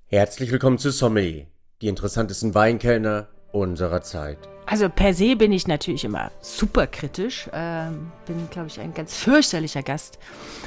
Herzlich willkommen zu Sommelier, die interessantesten Weinkellner unserer Zeit. Also per se bin ich natürlich immer super kritisch, bin, glaube ich, ein ganz fürchterlicher Gast,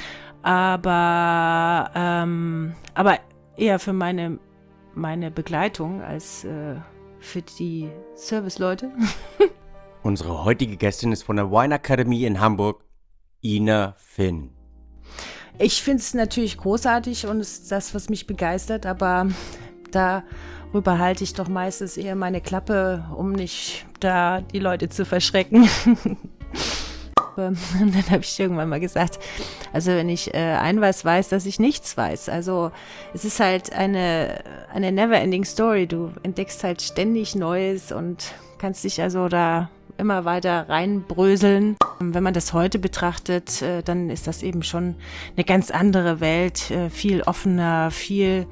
aber eher für meine Begleitung als für die Serviceleute. Unsere heutige Gästin ist von der Wine Academy in Hamburg, Ina Finn. Ich finde es natürlich großartig und es ist das, was mich begeistert, aber darüber halte ich doch meistens eher meine Klappe, um nicht da die Leute zu verschrecken. Und dann habe ich irgendwann mal gesagt, also wenn ich ein was weiß, dass ich nichts weiß. Also es ist halt eine never-ending Story. Du entdeckst halt ständig Neues und kannst dich also da immer weiter reinbröseln. Wenn man das heute betrachtet, dann ist das eben schon eine ganz andere Welt, viel offener, viel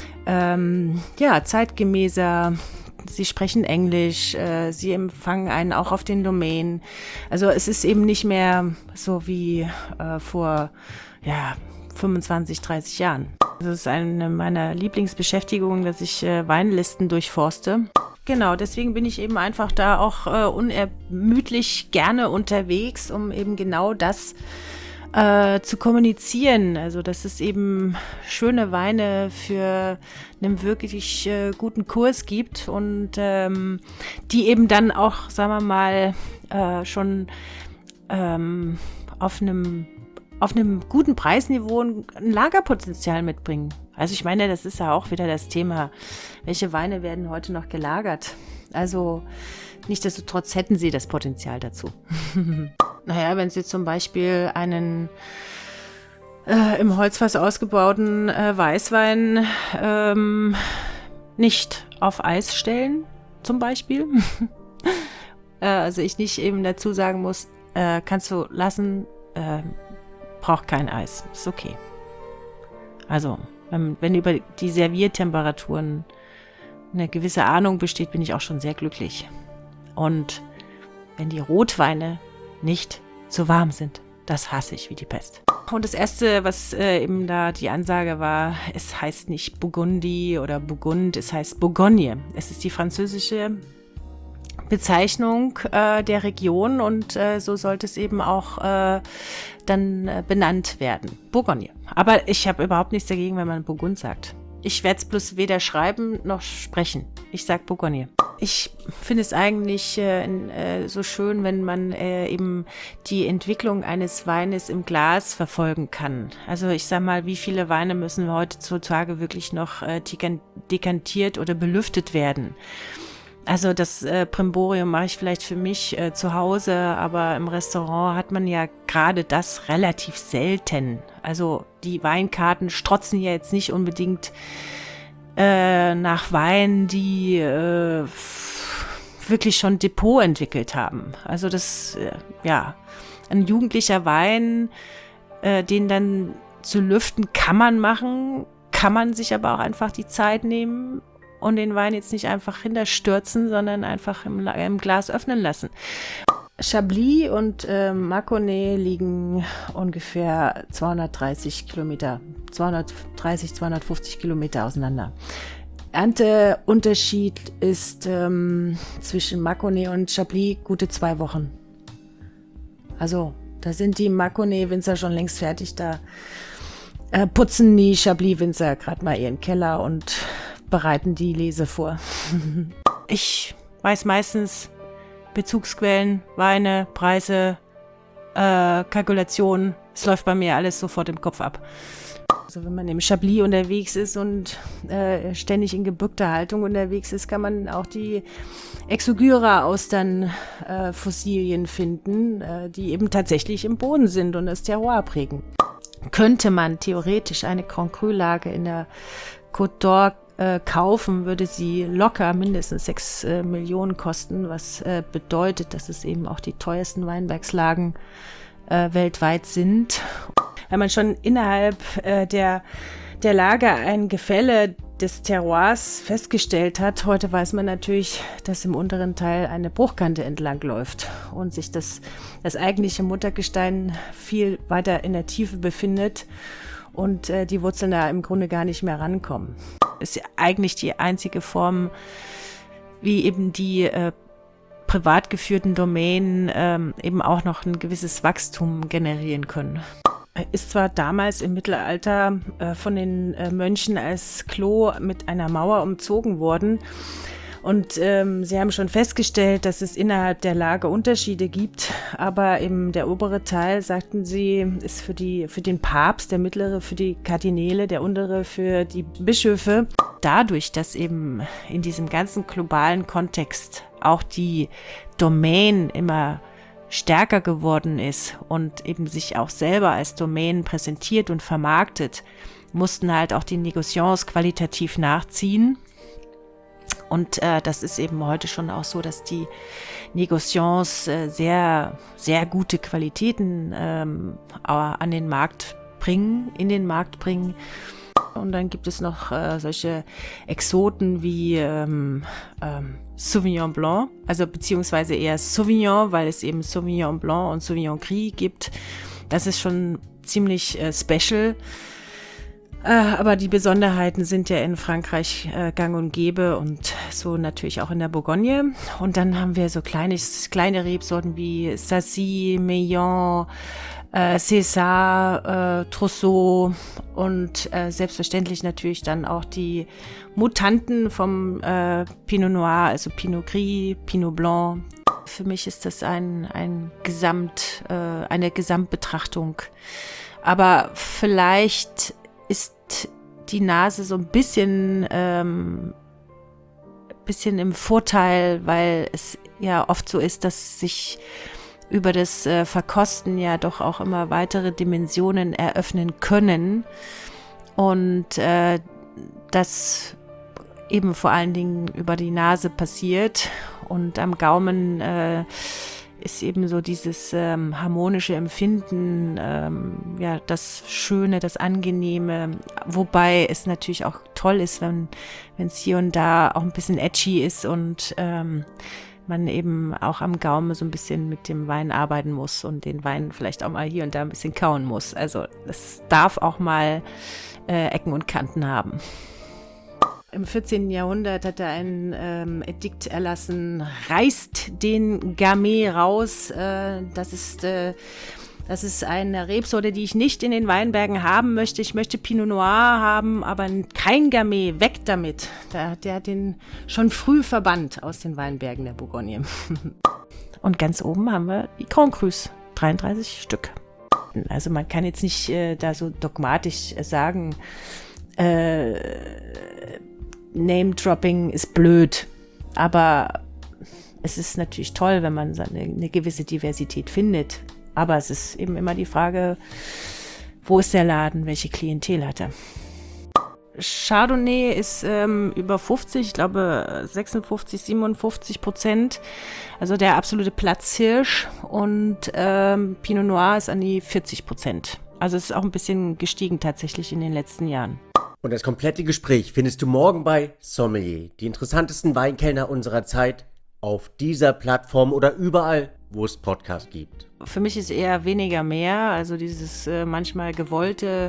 zeitgemäßer. Sie sprechen Englisch, sie empfangen einen auch auf den Domain. Also es ist eben nicht mehr so wie vor 25, 30 Jahren. Das ist eine meiner Lieblingsbeschäftigungen, dass ich Weinlisten durchforste. Genau, deswegen bin ich eben einfach da auch unermüdlich gerne unterwegs, um eben genau das zu kommunizieren. Also, dass es eben schöne Weine für einen wirklich guten Kurs gibt und die eben dann auch, sagen wir mal, schon auf einem guten Preisniveau ein Lagerpotenzial mitbringen. Also ich meine, das ist ja auch wieder das Thema, welche Weine werden heute noch gelagert? Also nichtsdestotrotz hätten sie das Potenzial dazu. Naja, wenn Sie zum Beispiel einen im Holzfass ausgebauten Weißwein nicht auf Eis stellen, zum Beispiel. Also ich nicht eben dazu sagen muss, kannst du lassen, braucht kein Eis, ist okay. Also wenn über die Serviertemperaturen eine gewisse Ahnung besteht, bin ich auch schon sehr glücklich. Und wenn die Rotweine nicht zu warm sind, das hasse ich wie die Pest. Und das Erste, was eben da die Ansage war, es heißt nicht Burgundy oder Burgund, es heißt Bourgogne. Es ist die französische Bezeichnung der Region und so sollte es eben auch dann benannt werden. Bourgogne. Aber ich habe überhaupt nichts dagegen, wenn man Burgund sagt. Ich werde es bloß weder schreiben noch sprechen. Ich sage Bourgogne. Ich finde es eigentlich so schön, wenn man eben die Entwicklung eines Weines im Glas verfolgen kann. Also ich sag mal, wie viele Weine müssen heutzutage wirklich noch dekantiert oder belüftet werden? Also das Brimborium mache ich vielleicht für mich zu Hause, aber im Restaurant hat man ja gerade das relativ selten. Also die Weinkarten strotzen ja jetzt nicht unbedingt nach Weinen, die wirklich schon Depot entwickelt haben. Also das, ein jugendlicher Wein, den dann zu lüften kann man machen, kann man sich aber auch einfach die Zeit nehmen und den Wein jetzt nicht einfach hinterstürzen, sondern einfach im Glas öffnen lassen. Chablis und Mâconnais liegen ungefähr 250 Kilometer auseinander. Ernteunterschied ist zwischen Mâconnais und Chablis gute 2 Wochen. Also da sind die Mâconnais-Winzer schon längst fertig, da putzen die Chablis-Winzer gerade mal ihren Keller und bereiten die Lese vor. Ich weiß meistens Bezugsquellen, Weine, Preise, Kalkulationen. Es läuft bei mir alles sofort im Kopf ab. Also wenn man im Chablis unterwegs ist und ständig in gebückter Haltung unterwegs ist, kann man auch die Exogyra-Austern-Fossilien finden, die eben tatsächlich im Boden sind und das Terroir prägen. Könnte man theoretisch eine Grand Cru-Lage in der Côte d'Or kaufen, würde sie locker mindestens 6 Millionen kosten, was bedeutet, dass es eben auch die teuersten Weinbergslagen weltweit sind. Wenn man schon innerhalb der Lage ein Gefälle des Terroirs festgestellt hat, heute weiß man natürlich, dass im unteren Teil eine Bruchkante entlang läuft und sich das eigentliche Muttergestein viel weiter in der Tiefe befindet und die Wurzeln da im Grunde gar nicht mehr rankommen. Ist ja eigentlich die einzige Form, wie eben die privat geführten Domänen eben auch noch ein gewisses Wachstum generieren können. Ist zwar damals im Mittelalter von den Mönchen als Klo mit einer Mauer umzogen worden und sie haben schon festgestellt, dass es innerhalb der Lage Unterschiede gibt, aber eben der obere Teil, sagten sie, ist für den Papst, der mittlere für die Kardinäle, der untere für die Bischöfe. Dadurch, dass eben in diesem ganzen globalen Kontext auch die Domain immer stärker geworden ist und eben sich auch selber als Domain präsentiert und vermarktet, mussten halt auch die Négociants qualitativ nachziehen. Und das ist eben heute schon auch so, dass die Négociants sehr, sehr gute Qualitäten in den Markt bringen. Und dann gibt es noch solche Exoten wie Sauvignon Blanc, also beziehungsweise eher Sauvignon, weil es eben Sauvignon Blanc und Sauvignon Gris gibt. Das ist schon ziemlich special. Aber die Besonderheiten sind ja in Frankreich gang und gäbe und so natürlich auch in der Bourgogne. Und dann haben wir so kleine Rebsorten wie Sacy, Meillan, César, Trousseau und selbstverständlich natürlich dann auch die Mutanten vom Pinot Noir, also Pinot Gris, Pinot Blanc. Für mich ist das eine Gesamtbetrachtung. Aber vielleicht ist die Nase so ein bisschen im Vorteil, weil es ja oft so ist, dass sich über das Verkosten ja doch auch immer weitere Dimensionen eröffnen können und das eben vor allen Dingen über die Nase passiert und am Gaumen ist eben so dieses harmonische Empfinden, ja, das Schöne, das Angenehme, wobei es natürlich auch toll ist, wenn es hier und da auch ein bisschen edgy ist und man eben auch am Gaumen so ein bisschen mit dem Wein arbeiten muss und den Wein vielleicht auch mal hier und da ein bisschen kauen muss. Also es darf auch mal Ecken und Kanten haben. Im 14. Jahrhundert hat er ein Edikt erlassen, reißt den Gamay raus. Das ist eine Rebsorte, die ich nicht in den Weinbergen haben möchte. Ich möchte Pinot Noir haben, aber kein Gamay, weg damit. Der hat den schon früh verbannt aus den Weinbergen der Bourgogne. Und ganz oben haben wir die Grand Crus, 33 Stück. Also man kann jetzt nicht da so dogmatisch sagen, Name-Dropping ist blöd, aber es ist natürlich toll, wenn man eine gewisse Diversität findet. Aber es ist eben immer die Frage, wo ist der Laden, welche Klientel hat er? Chardonnay ist über 50, ich glaube 56, 57%, also der absolute Platzhirsch und Pinot Noir ist an die 40%. Also es ist auch ein bisschen gestiegen tatsächlich in den letzten Jahren. Und das komplette Gespräch findest du morgen bei Sommelier, die interessantesten Weinkellner unserer Zeit, auf dieser Plattform oder überall, wo es Podcasts gibt. Für mich ist eher weniger mehr, also dieses manchmal Gewollte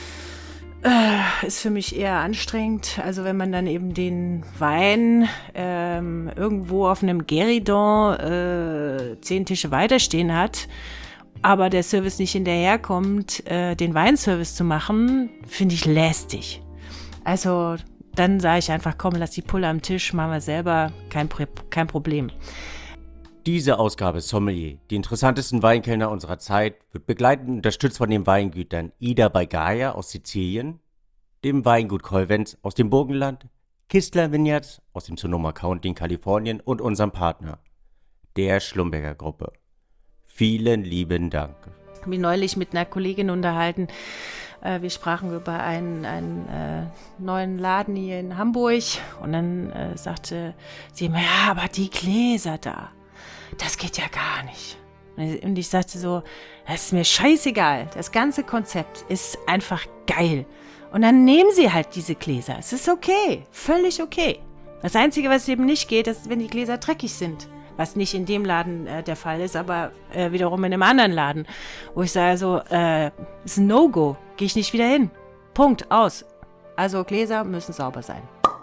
ist für mich eher anstrengend. Also wenn man dann eben den Wein irgendwo auf einem Guéridon 10 Tische weiterstehen hat, aber der Service nicht hinterherkommt, den Weinservice zu machen, finde ich lästig. Also dann sage ich einfach, komm, lass die Pulle am Tisch, machen wir selber, kein Problem. Diese Ausgabe Sommelier, die interessantesten Weinkellner unserer Zeit, wird begleitend unterstützt von den Weingütern Ida bei Gaia aus Sizilien, dem Weingut Colvens aus dem Burgenland, Kistler Vineyards aus dem Sonoma County in Kalifornien und unserem Partner, der Schlumberger Gruppe. Vielen lieben Dank. Ich habe mich neulich mit einer Kollegin unterhalten. Wir sprachen über einen neuen Laden hier in Hamburg und dann sagte sie immer, ja, aber die Gläser da, das geht ja gar nicht. Und ich sagte so, das ist mir scheißegal. Das ganze Konzept ist einfach geil. Und dann nehmen sie halt diese Gläser. Es ist okay, völlig okay. Das Einzige, was eben nicht geht, ist, wenn die Gläser dreckig sind. Was nicht in dem Laden der Fall ist, aber wiederum in einem anderen Laden. Wo ich sage so, ist ein No-Go. Gehe ich nicht wieder hin. Punkt, aus. Also Gläser müssen sauber sein.